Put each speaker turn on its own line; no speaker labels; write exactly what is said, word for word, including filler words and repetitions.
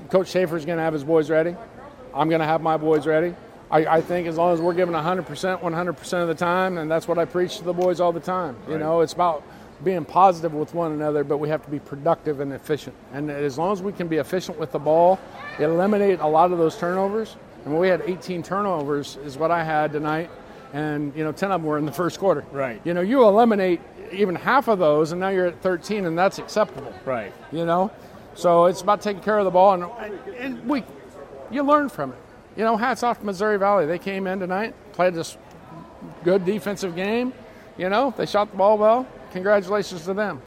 Coach Schaefer's going to have his boys ready. I'm going to have my boys ready. I, I think as long as we're giving one hundred percent, one hundred percent of the time, and that's what I preach to the boys all the time. You
Right.
know, it's about being positive with one another, but we have to be productive and efficient. And as long as we can be efficient with the ball, eliminate a lot of those turnovers. And we had eighteen turnovers is what I had tonight. And, you know, ten of them were in the first quarter.
Right.
You know, you eliminate even half of those, and now you're at thirteen, and that's acceptable.
Right.
You know? So it's about taking care of the ball, and, and we, you learn from it. You know, hats off to Missouri Valley. They came in tonight, played this good defensive game. You know, they shot the ball well. Congratulations to them.